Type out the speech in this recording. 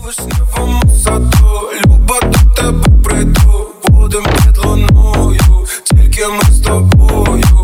У вишневому саду, люба, до тебе прийду. Будем під луною, тільки ми з тобою.